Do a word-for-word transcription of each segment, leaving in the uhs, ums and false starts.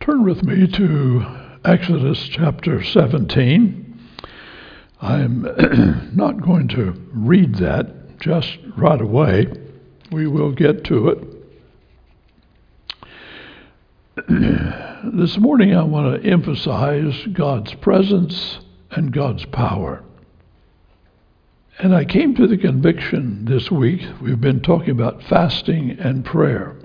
Turn with me to Exodus chapter seventeen. I'm not going to read that just right away. We will get to it. This morning I want to emphasize God's presence and God's power. And I came to the conviction this week, we've been talking about fasting and prayer.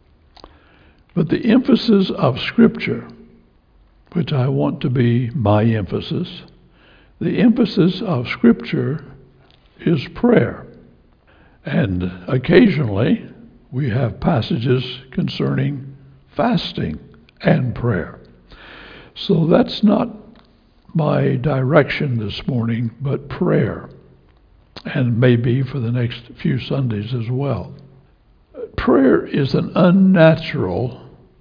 But the emphasis of Scripture, which I want to be my emphasis, the emphasis of Scripture is prayer. And occasionally we have passages concerning fasting and prayer. So that's not my direction this morning, but prayer, and maybe for the next few Sundays as well. Prayer is an unnatural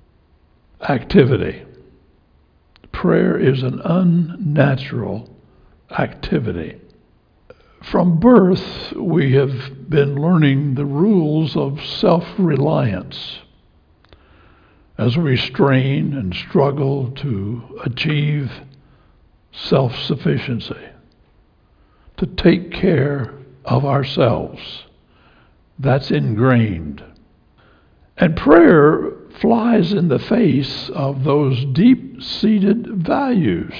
activity. Prayer is an unnatural activity. From birth, we have been learning the rules of self-reliance as we strain and struggle to achieve self-sufficiency, to take care of ourselves. That's ingrained. And prayer flies in the face of those deep-seated values.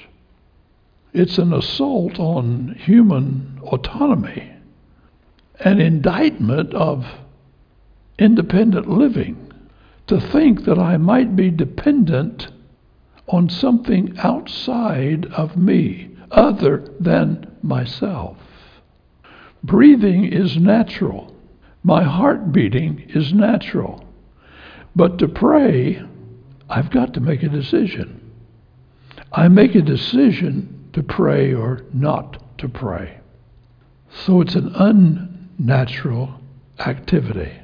It's an assault on human autonomy, an indictment of independent living, to think that I might be dependent on something outside of me, other than myself. Breathing is natural. My heart beating is natural. But to pray, I've got to make a decision. I make a decision to pray or not to pray. So it's an unnatural activity.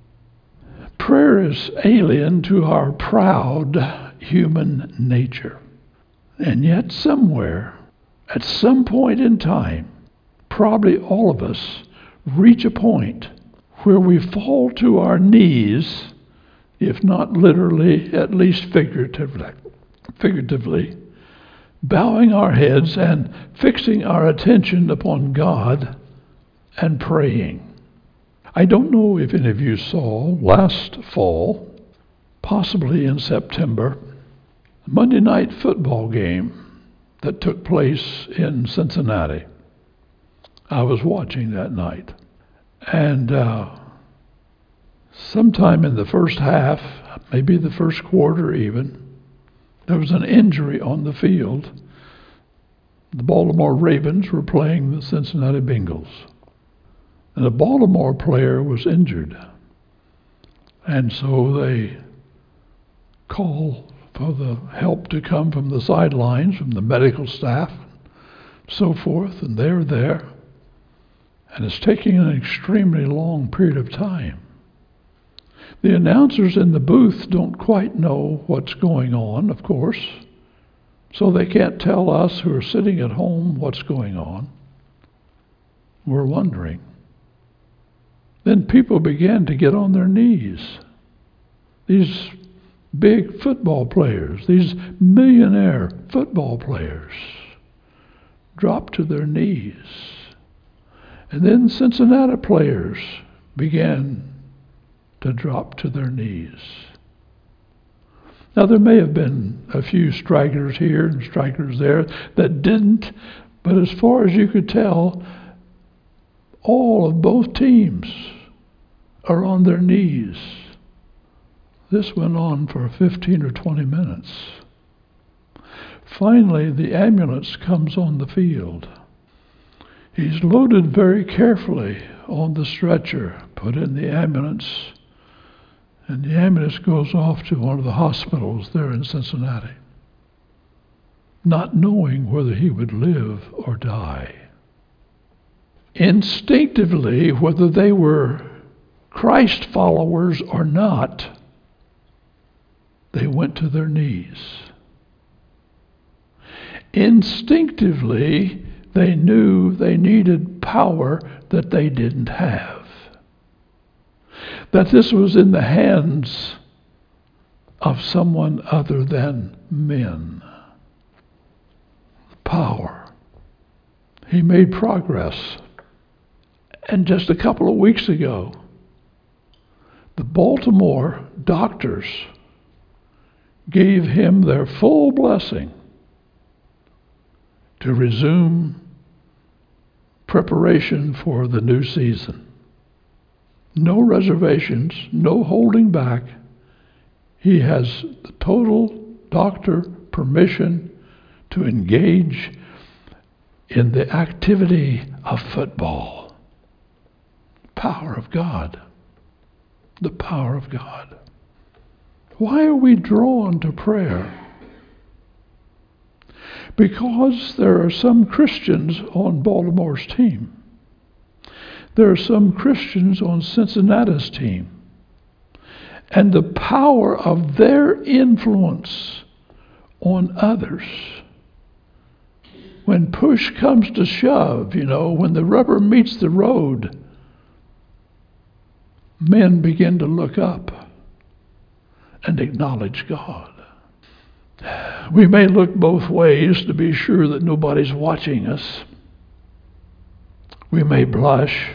Prayer is alien to our proud human nature. And yet somewhere, at some point in time, probably all of us reach a point where we fall to our knees, if not literally, at least figuratively, figuratively, bowing our heads and fixing our attention upon God and praying. I don't know if any of you saw last fall, possibly in September, the Monday night football game that took place in Cincinnati. I was watching that night. And uh, sometime in the first half, maybe the first quarter even, there was an injury on the field. The Baltimore Ravens were playing the Cincinnati Bengals. And a Baltimore player was injured. And so they call for the help to come from the sidelines, from the medical staff, so forth, and they're there. And it's taking an extremely long period of time. The announcers in the booth don't quite know what's going on, of course, so they can't tell us who are sitting at home what's going on. We're wondering. Then people began to get on their knees. These big football players, these millionaire football players, dropped to their knees. And then Cincinnati players began to drop to their knees. Now, there may have been a few strikers here and strikers there that didn't, but as far as you could tell, all of both teams are on their knees. This went on for fifteen or twenty minutes. Finally, the ambulance comes on the field. He's loaded very carefully on the stretcher, put in the ambulance, and the ambulance goes off to one of the hospitals there in Cincinnati, not knowing whether he would live or die. Instinctively, whether they were Christ followers or not, they went to their knees. Instinctively, they knew they needed power that they didn't have. That this was in the hands of of someone other than men. Power. He made progress. And just a couple of weeks ago, the Baltimore doctors gave him their full blessing to resume preparation for the new season. No reservations, no holding back. He has the total doctor permission to engage in the activity of football. Power of God. The power of God. Why are we drawn to prayer? Because there are some Christians on Baltimore's team. There are some Christians on Cincinnati's team. And the power of their influence on others. When push comes to shove, you know, when the rubber meets the road, men begin to look up and acknowledge God. We may look both ways to be sure that nobody's watching us. We may blush.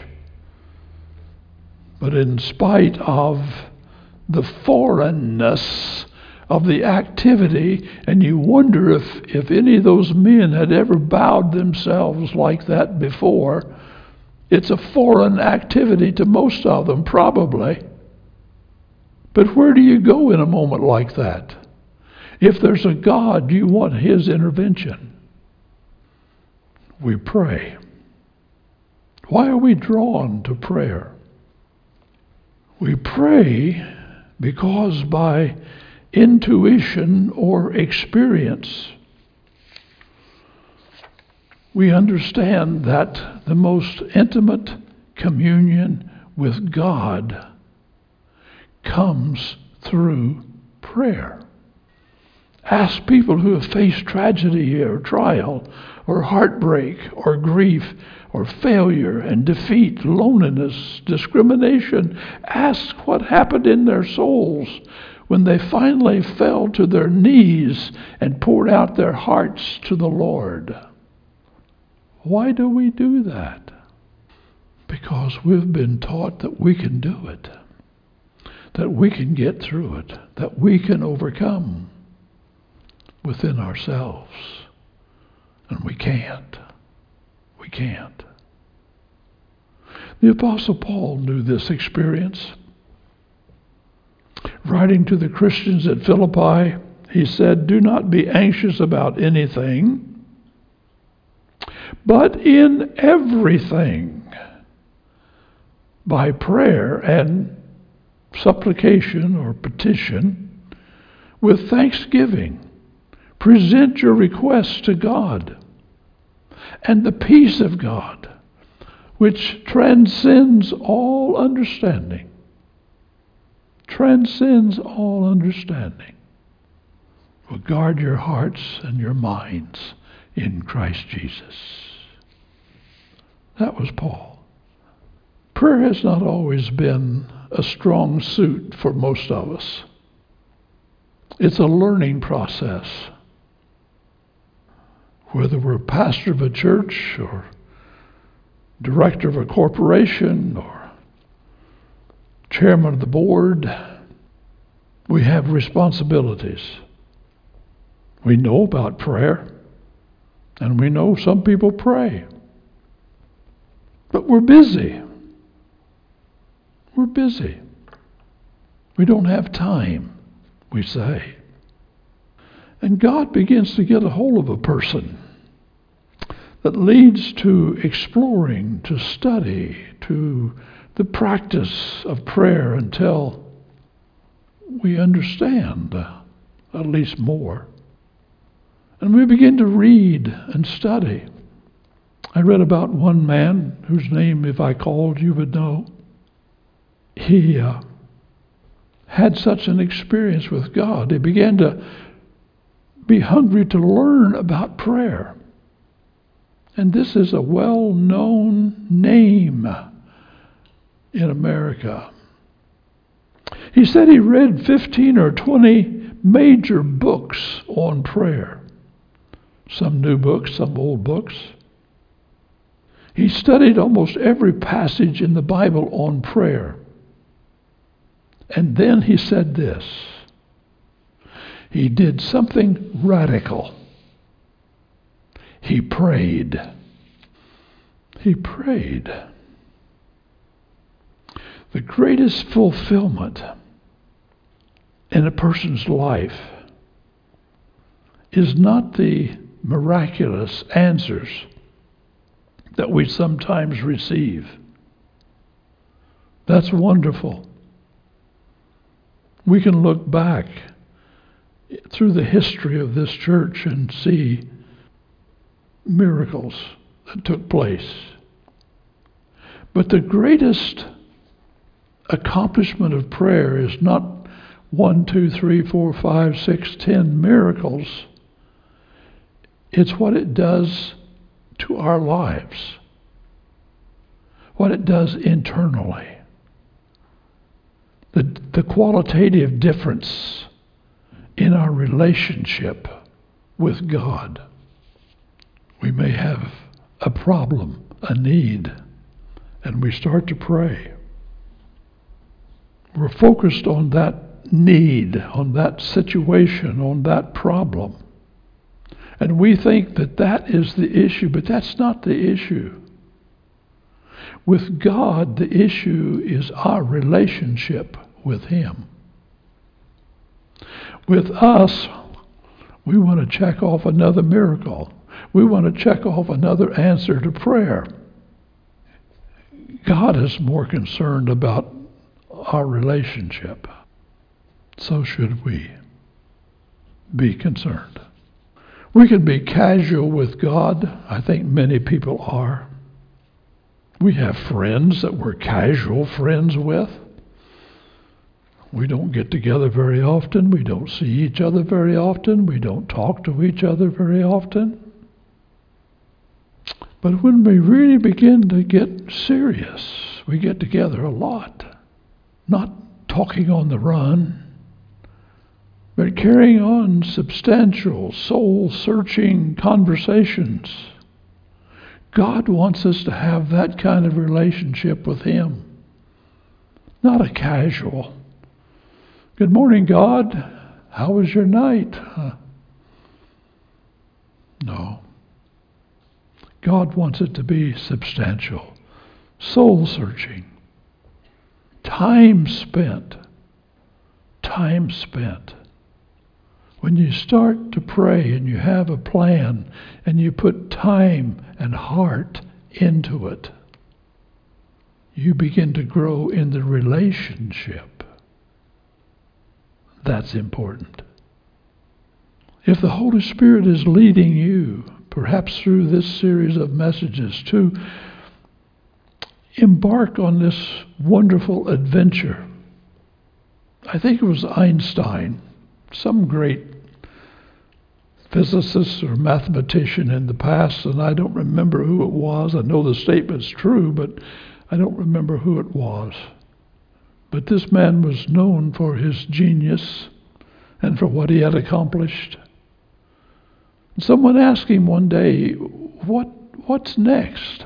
But in spite of the foreignness of the activity, and you wonder if, if any of those men had ever bowed themselves like that before, it's a foreign activity to most of them, probably. But where do you go in a moment like that? If there's a God, you want His intervention. We pray. Why are we drawn to prayer? We pray because by intuition or experience, we understand that the most intimate communion with God comes through prayer. Ask people who have faced tragedy or trial or heartbreak or grief or failure and defeat, loneliness, discrimination. Ask what happened in their souls when they finally fell to their knees and poured out their hearts to the Lord. Why do we do that? Because we've been taught that we can do it, that we can get through it, that we can overcome within ourselves. And we can't. We can't. The Apostle Paul knew this experience. Writing to the Christians at Philippi, he said, "Do not be anxious about anything, but in everything, by prayer and supplication or petition, with thanksgiving, present your requests to God, and the peace of God, which transcends all understanding, transcends all understanding, will guard your hearts and your minds in Christ Jesus." That was Paul. Prayer has not always been a strong suit for most of us. It's a learning process. Whether we're pastor of a church or director of a corporation or chairman of the board, we have responsibilities. We know about prayer, and we know some people pray. But we're busy. We're busy. We don't have time, we say. And God begins to get a hold of a person that leads to exploring, to study, to the practice of prayer until we understand uh, at least more. And we begin to read and study. I read about one man whose name, if I called, you would know. He uh, had such an experience with God. He began to be hungry to learn about prayer. And this is a well-known name in America. He said he read fifteen or twenty major books on prayer. Some new books, some old books. He studied almost every passage in the Bible on prayer. And then he said this. He did something radical. He prayed. He prayed. The greatest fulfillment in a person's life is not the miraculous answers that we sometimes receive. That's wonderful. We can look back through the history of this church and see miracles that took place. But the greatest accomplishment of prayer is not one, two, three, four, five, six, ten miracles. It's what it does to our lives, what it does internally, the, the qualitative difference in our relationship with God. We may have a problem, a need, and we start to pray. We're focused on that need, on that situation, on that problem. And we think that that is the issue, but that's not the issue. With God, the issue is our relationship with Him. With us, we want to check off another miracle. We want to check off another answer to prayer. God is more concerned about our relationship. So should we be concerned. We can be casual with God. I think many people are. We have friends that we're casual friends with. We don't get together very often. We don't see each other very often. We don't talk to each other very often. But when we really begin to get serious, we get together a lot. Not talking on the run, but carrying on substantial, soul-searching conversations. God wants us to have that kind of relationship with Him. Not a casual, good morning, God. How was your night? Huh? No. God wants it to be substantial, soul-searching, time spent, time spent. When you start to pray and you have a plan and you put time and heart into it, you begin to grow in the relationship. That's important. If the Holy Spirit is leading you, perhaps through this series of messages, to embark on this wonderful adventure. I think it was Einstein, some great physicist or mathematician in the past, and I don't remember who it was. I know the statement's true, but I don't remember who it was. But this man was known for his genius and for what he had accomplished. Someone asked him one day, what what's next?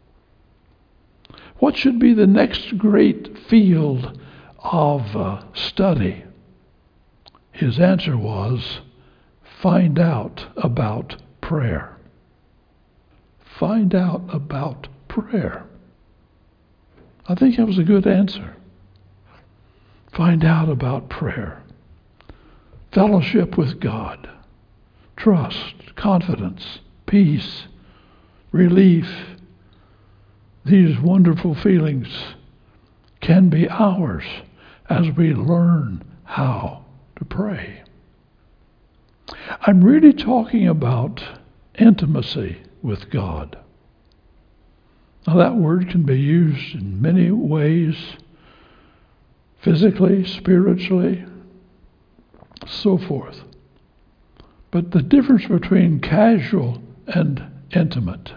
What should be the next great field of uh, study? His answer was, find out about prayer. Find out about prayer. I think that was a good answer. Find out about prayer. Fellowship with God. Trust, confidence, peace, relief. These wonderful feelings can be ours as we learn how to pray. I'm really talking about intimacy with God. Now, that word can be used in many ways, physically, spiritually, so forth. But the difference between casual and intimate.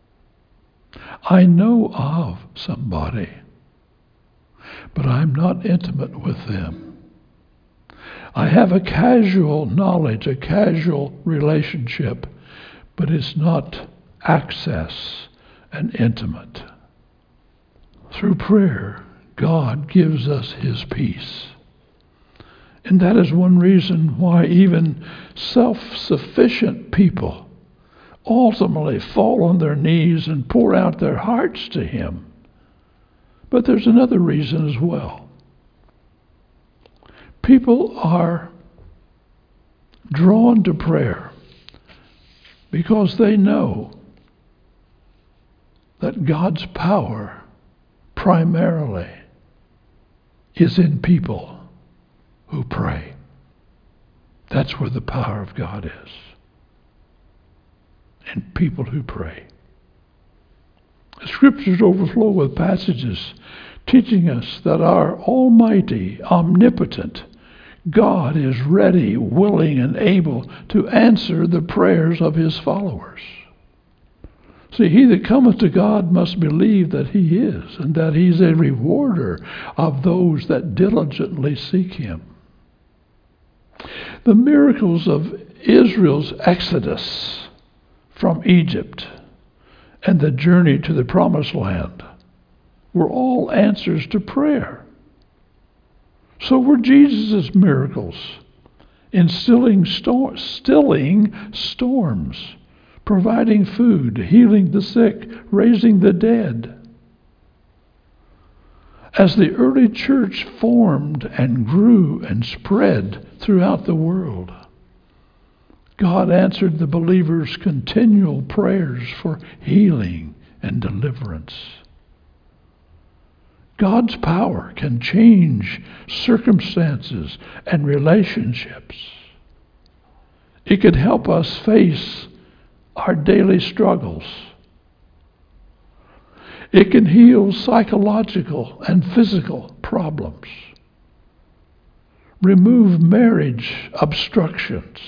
I know of somebody, but I'm not intimate with them. I have a casual knowledge, a casual relationship, but it's not access and intimate. Through prayer, God gives us his peace. And that is one reason why even self-sufficient people ultimately fall on their knees and pour out their hearts to him. But there's another reason as well. People are drawn to prayer because they know that God's power primarily is in people who pray. That's where the power of God is. In people who pray. The scriptures overflow with passages teaching us that our almighty, omnipotent God is ready, willing, and able to answer the prayers of his followers. See, he that cometh to God must believe that he is, and that he's a rewarder of those that diligently seek him. The miracles of Israel's exodus from Egypt and the journey to the promised land were all answers to prayer. So were Jesus' miracles in stilling, stor- stilling storms, providing food, healing the sick, raising the dead. As the early church formed and grew and spread throughout the world, God answered the believers' continual prayers for healing and deliverance. God's power can change circumstances and relationships. It can help us face our daily struggles. It can heal psychological and physical problems, remove marriage obstructions,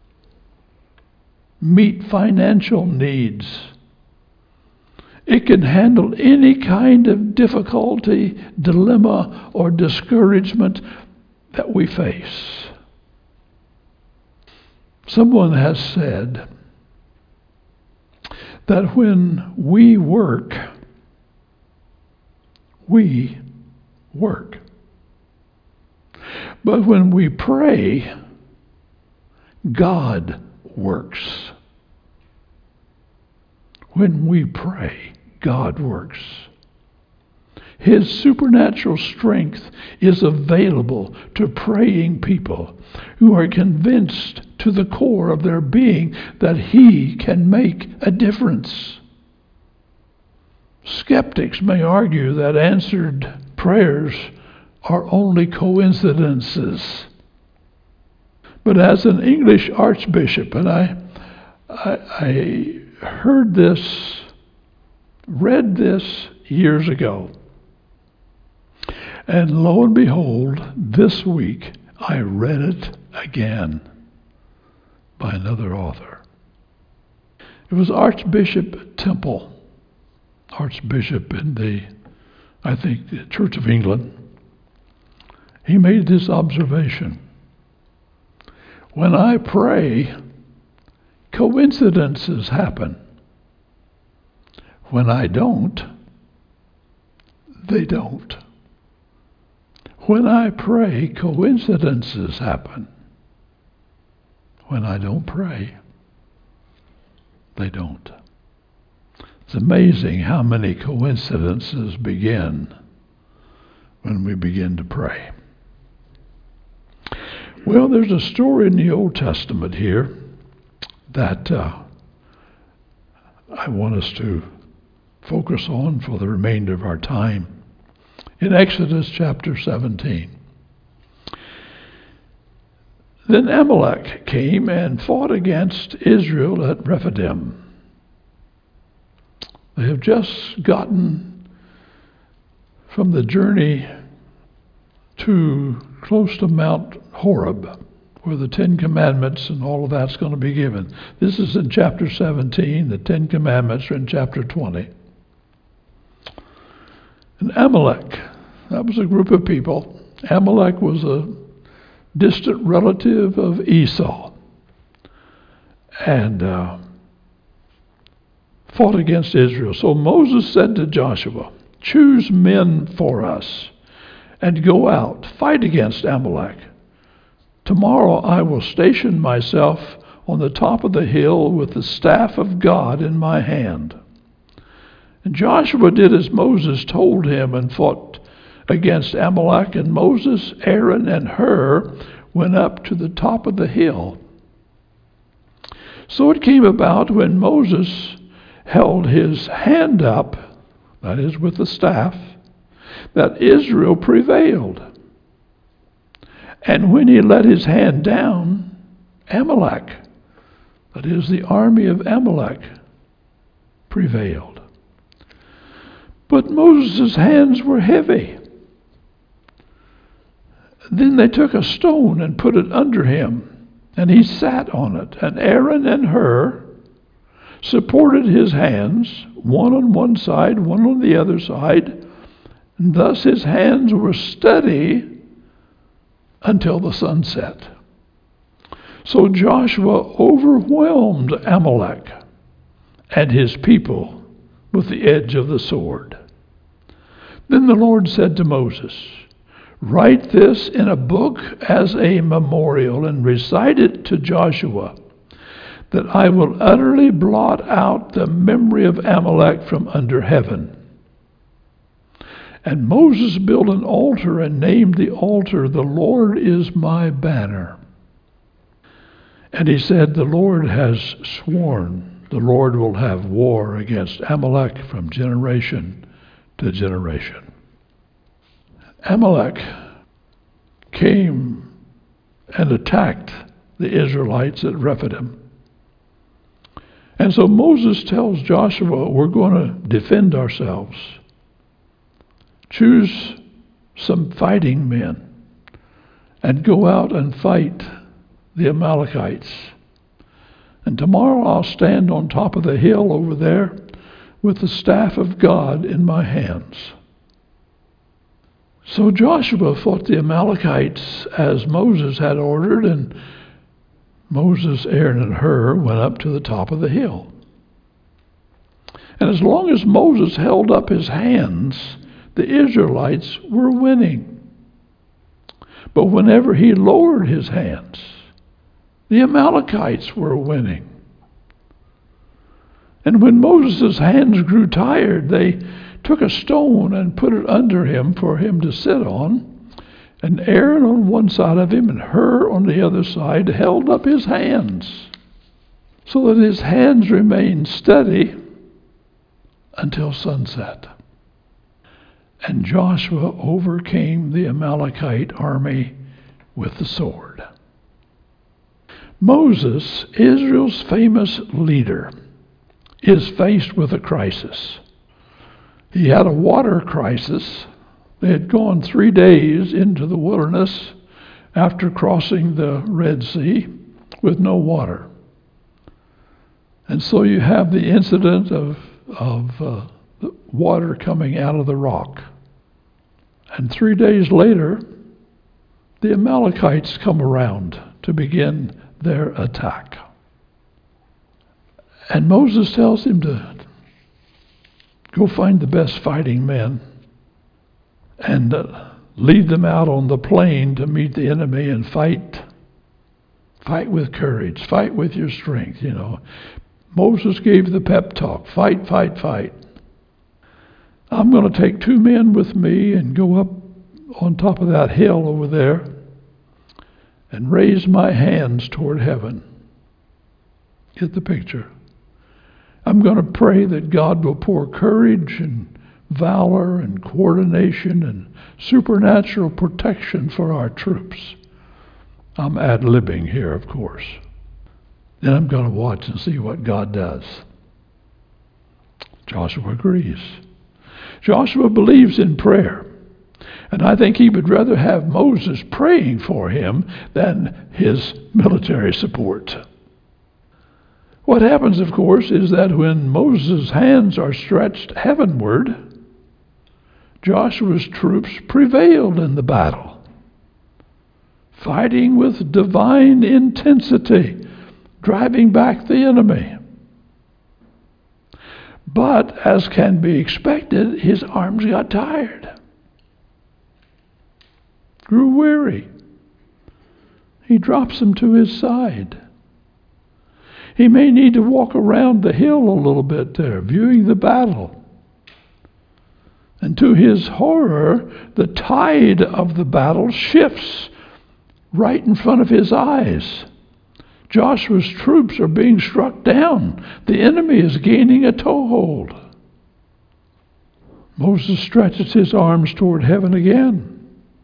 meet financial needs. It can handle any kind of difficulty, dilemma, or discouragement that we face. Someone has said that when we work, we work. But when we pray, God works. When we pray, God works. His supernatural strength is available to praying people who are convinced to the core of their being that he can make a difference. Skeptics may argue that answered prayers are only coincidences. But as an English archbishop, and I, I, I heard this, read this years ago, and lo and behold, this week I read it again by another author. It was Archbishop Temple, Archbishop in the, I think, the Church of England. He made this observation. When I pray, coincidences happen. When I don't, they don't. When I pray, coincidences happen. When I don't pray, they don't. It's amazing how many coincidences begin when we begin to pray. Well, there's a story in the Old Testament here that uh, I want us to focus on for the remainder of our time. In Exodus chapter seventeen. Then Amalek came and fought against Israel at Rephidim. They have just gotten from the journey to close to Mount Horeb, where the Ten Commandments and all of that's going to be given. This is in chapter seventeen. The Ten Commandments are in chapter twenty. And Amalek, that was a group of people. Amalek was a distant relative of Esau, and uh, fought against Israel. So Moses said to Joshua, "Choose men for us, and go out, fight against Amalek. Tomorrow I will station myself on the top of the hill with the staff of God in my hand." And Joshua did as Moses told him and fought against Amalek, and Moses, Aaron, and Hur went up to the top of the hill. So it came about when Moses held his hand up, that is with the staff, that Israel prevailed. And when he let his hand down, Amalek, that is the army of Amalek, prevailed. But Moses' hands were heavy. Then they took a stone and put it under him, and he sat on it. And Aaron and Hur supported his hands, one on one side, one on the other side, and thus his hands were steady until the sun set. So Joshua overwhelmed Amalek and his people with the edge of the sword. Then the Lord said to Moses, "Write this in a book as a memorial and recite it to Joshua, that I will utterly blot out the memory of Amalek from under heaven." And Moses built an altar and named the altar, "The Lord is my banner." And he said, "The Lord has sworn, the Lord will have war against Amalek from generation to generation." Amalek came and attacked the Israelites at Rephidim. And so Moses tells Joshua, "We're going to defend ourselves. Choose some fighting men and go out and fight the Amalekites. And tomorrow I'll stand on top of the hill over there with the staff of God in my hands." So Joshua fought the Amalekites as Moses had ordered, and Moses, Aaron, and Hur went up to the top of the hill. And as long as Moses held up his hands, the Israelites were winning. But whenever he lowered his hands, the Amalekites were winning. And when Moses' hands grew tired, they took a stone and put it under him for him to sit on, and Aaron on one side of him and Hur on the other side held up his hands so that his hands remained steady until sunset. And Joshua overcame the Amalekite army with the sword. Moses, Israel's famous leader, is faced with a crisis. He had a water crisis. They had gone three days into the wilderness after crossing the Red Sea with no water. And so you have the incident of, of uh, the water coming out of the rock. And three days later, the Amalekites come around to begin their attack. And Moses tells him to go find the best fighting men and uh, lead them out on the plain to meet the enemy and fight. Fight with courage. Fight with your strength, you know. Moses gave the pep talk. Fight, fight, fight. I'm going to take two men with me and go up on top of that hill over there and raise my hands toward heaven. Get the picture. I'm going to pray that God will pour courage and valor and coordination and supernatural protection for our troops. I'm ad-libbing here, of course. Then I'm going to watch and see what God does. Joshua agrees. Joshua believes in prayer, and I think he would rather have Moses praying for him than his military support. What happens, of course, is that when Moses' hands are stretched heavenward, Joshua's troops prevailed in the battle. fighting with divine intensity, driving back the enemy. But, as can be expected, his arms got tired, grew weary. He drops them to his side. He may need to walk around the hill a little bit there, viewing the battle. And to his horror, the tide of the battle shifts right in front of his eyes. Joshua's troops are being struck down. The enemy is gaining a toehold. Moses stretches his arms toward heaven again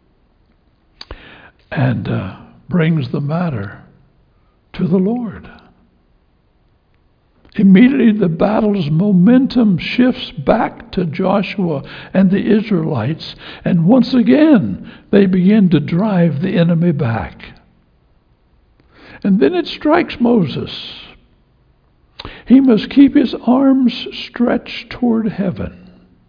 and uh, brings the matter to the Lord. Immediately the battle's momentum shifts back to Joshua and the Israelites, and once again they begin to drive the enemy back. And then it strikes Moses. He must keep his arms stretched toward heaven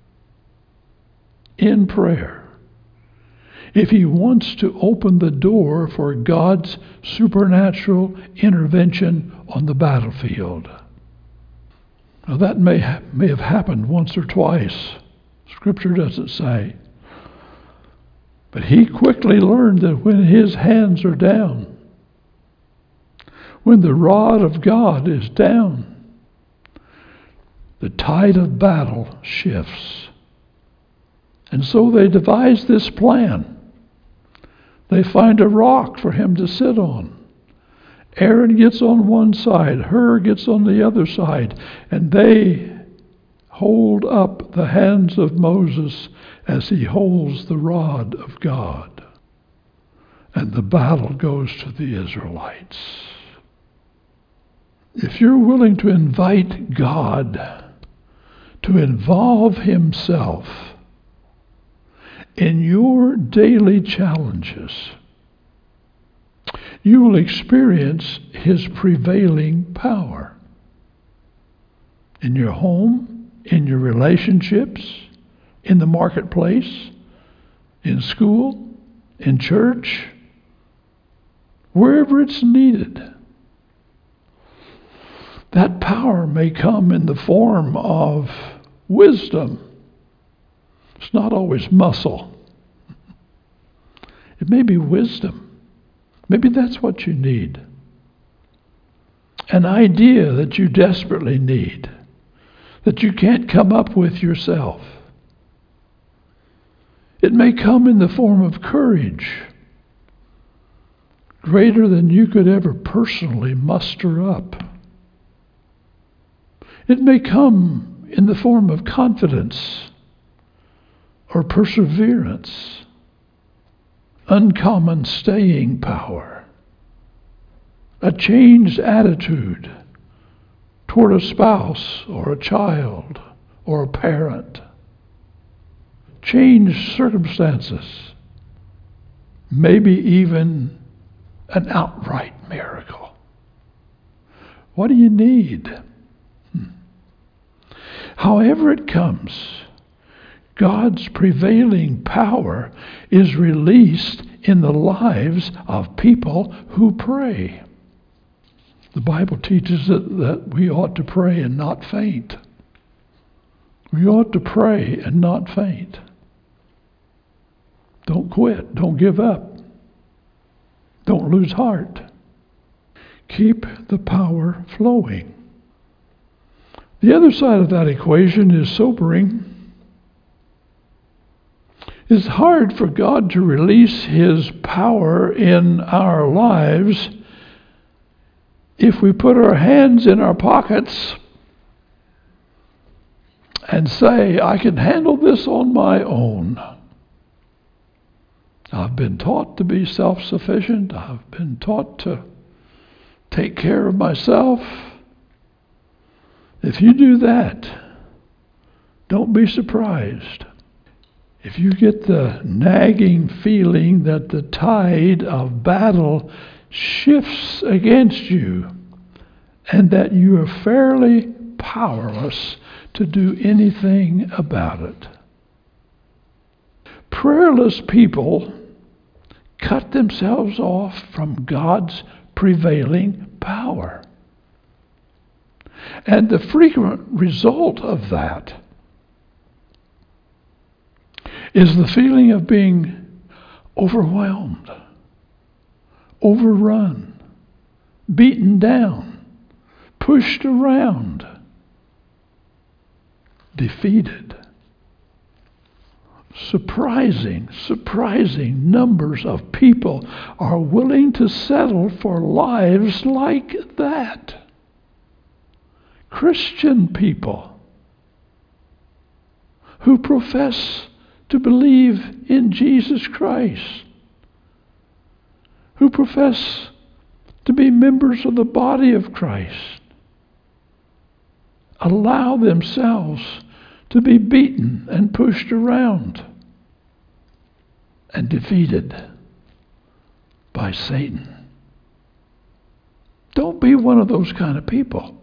in prayer if he wants to open the door for God's supernatural intervention on the battlefield. Now that may ha- may have happened once or twice. Scripture doesn't say. But he quickly learned that when his hands are down, when the rod of God is down, the tide of battle shifts. And so they devise this plan. They find a rock for him to sit on. Aaron gets on one side, Hur gets on the other side, and they hold up the hands of Moses as he holds the rod of God. And the battle goes to the Israelites. If you're willing to invite God to involve himself in your daily challenges, you will experience his prevailing power in your home, in your relationships, in the marketplace, in school, in church, wherever it's needed. That power may come in the form of wisdom. It's not always muscle. It may be wisdom. Maybe that's what you need. An idea that you desperately need, that you can't come up with yourself. It may come in the form of courage, greater than you could ever personally muster up. It may come in the form of confidence or perseverance, uncommon staying power, a changed attitude toward a spouse or a child or a parent, changed circumstances, maybe even an outright miracle. What do you need? However it comes, God's prevailing power is released in the lives of people who pray. The Bible teaches that, that we ought to pray and not faint. We ought to pray and not faint. Don't quit. Don't give up. Don't lose heart. Keep the power flowing. The other side of that equation is sobering. It's hard for God to release his power in our lives if we put our hands in our pockets and say, I can handle this on my own. I've been taught to be self-sufficient. I've been taught to take care of myself. If you do that, don't be surprised if you get the nagging feeling that the tide of battle shifts against you and that you are fairly powerless to do anything about it. Prayerless people cut themselves off from God's prevailing power. And the frequent result of that is the feeling of being overwhelmed, overrun, beaten down, pushed around, defeated. Surprising, surprising numbers of people are willing to settle for lives like that. Christian people who profess to believe in Jesus Christ, who profess to be members of the body of Christ, allow themselves to be beaten and pushed around and defeated by Satan. Don't be one of those kind of people.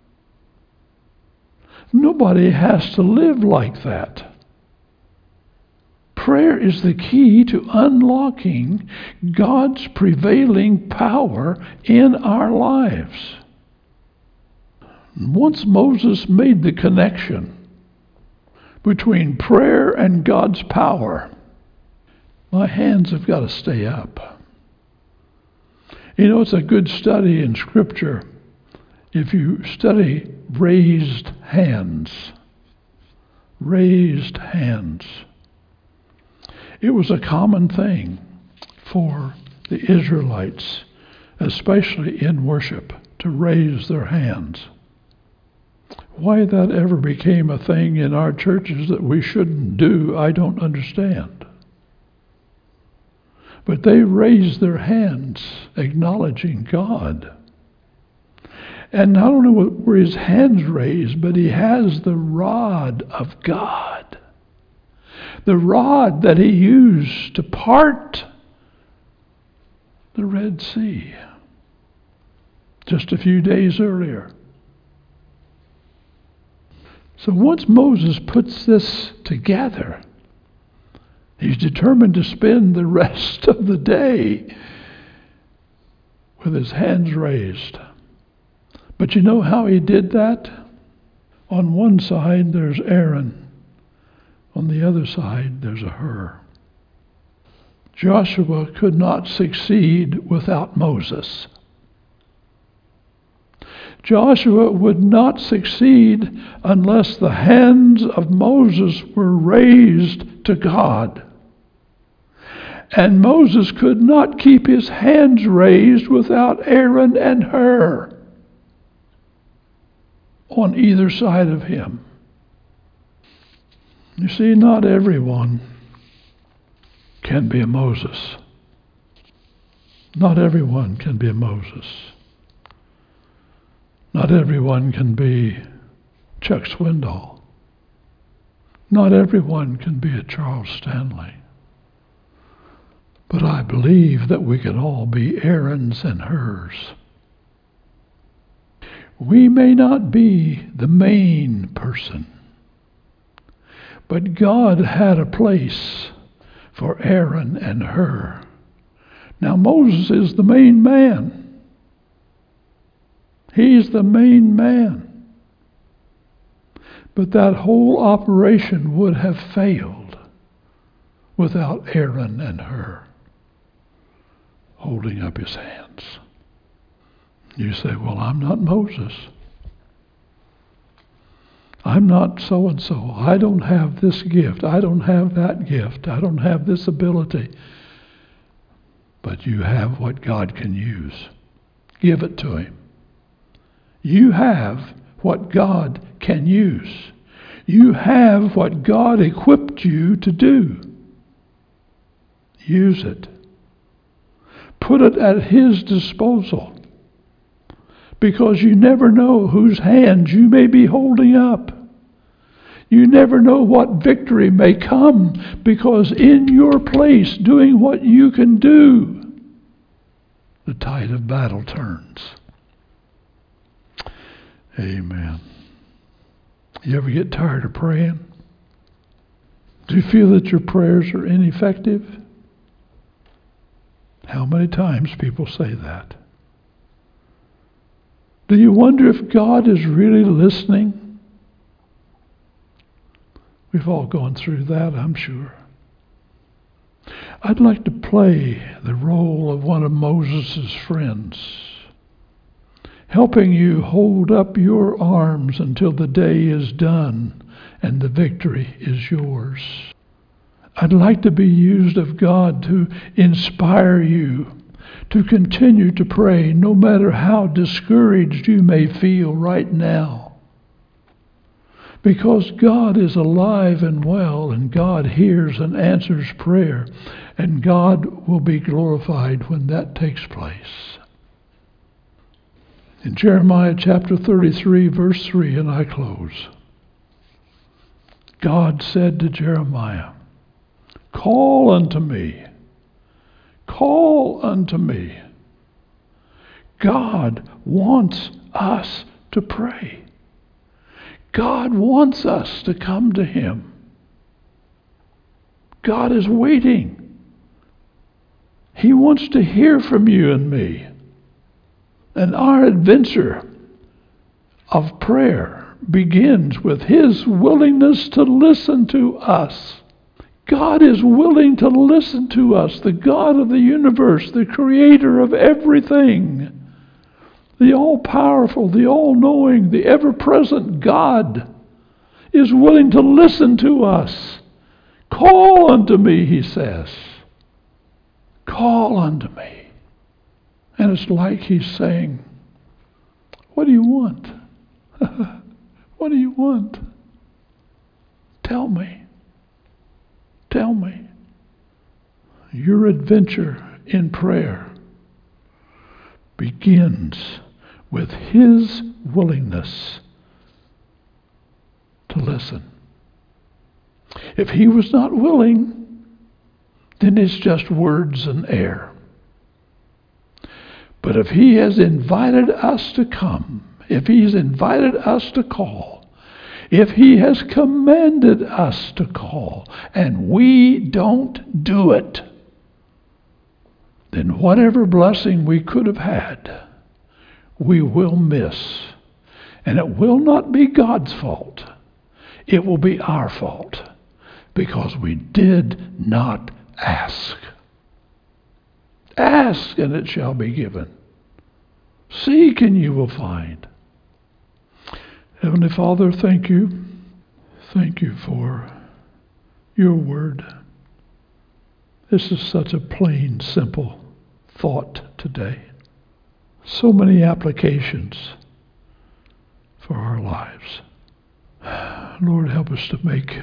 Nobody has to live like that. Prayer is the key to unlocking God's prevailing power in our lives. Once Moses made the connection between prayer and God's power, my hands have got to stay up. You know, it's a good study in Scripture if you study raised hands. Raised hands. It was a common thing for the Israelites, especially in worship, to raise their hands. Why that ever became a thing in our churches that we shouldn't do, I don't understand. But they raised their hands acknowledging God. And not only were his hands raised, but he has the rod of God. The rod that he used to part the Red Sea just a few days earlier. So once Moses puts this together, he's determined to spend the rest of the day with his hands raised. But you know how he did that? On one side there's Aaron. On the other side there's a Hur. Joshua could not succeed without Moses. Joshua would not succeed unless the hands of Moses were raised to God. And Moses could not keep his hands raised without Aaron and Hur on either side of him. You see, not everyone can be a Moses. Not everyone can be a Moses. Not everyone can be Chuck Swindoll. Not everyone can be a Charles Stanley. But I believe that we can all be Aaron's and Hurs. We may not be the main person, but God had a place for Aaron and Hur. Now Moses is the main man. He's the main man. But that whole operation would have failed without Aaron and Hur holding up his hands. You say, well, I'm not Moses. I'm not so-and-so. I don't have this gift. I don't have that gift. I don't have this ability. But you have what God can use. Give it to him. You have what God can use. You have what God equipped you to do. Use it. Put it at his disposal. Because you never know whose hands you may be holding up. You never know what victory may come, because in your place, doing what you can do, the tide of battle turns. Amen. You ever get tired of praying? Do you feel that your prayers are ineffective? How many times people say that? Do you wonder if God is really listening? We've all gone through that, I'm sure. I'd like to play the role of one of Moses' friends, helping you hold up your arms until the day is done and the victory is yours. I'd like to be used of God to inspire you to continue to pray no matter how discouraged you may feel right now. Because God is alive and well, and God hears and answers prayer, and God will be glorified when that takes place. In Jeremiah chapter thirty-three, verse three, and I close, God said to Jeremiah, "Call unto me, call unto me." God wants us to pray. God wants us to come to Him. God is waiting. He wants to hear from you and me. And our adventure of prayer begins with His willingness to listen to us. God is willing to listen to us, the God of the universe, the creator of everything, the all-powerful, the all-knowing, the ever-present God is willing to listen to us. Call unto me, He says. Call unto me. And it's like He's saying, what do you want? What do you want? Tell me. Tell me. Your adventure in prayer begins with His willingness to listen. If He was not willing, then it's just words and air. But if He has invited us to come, if He's invited us to call, if He has commanded us to call, and we don't do it, then whatever blessing we could have had, we will miss. And it will not be God's fault. It will be our fault, because we did not ask. Ask, and it shall be given. Seek, and you will find. Heavenly Father, thank you. Thank you for your word. This is such a plain, simple thought today. So many applications for our lives. Lord, help us to make,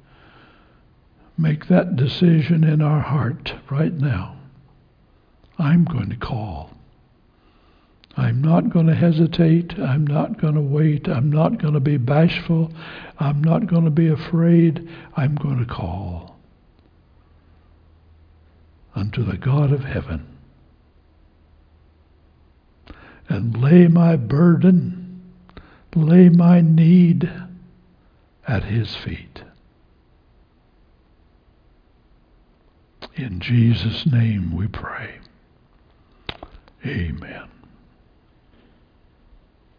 make that decision in our heart right now. I'm going to call. I'm not going to hesitate. I'm not going to wait. I'm not going to be bashful. I'm not going to be afraid. I'm going to call unto the God of heaven and lay my burden, lay my need at His feet. In Jesus' name we pray. Amen.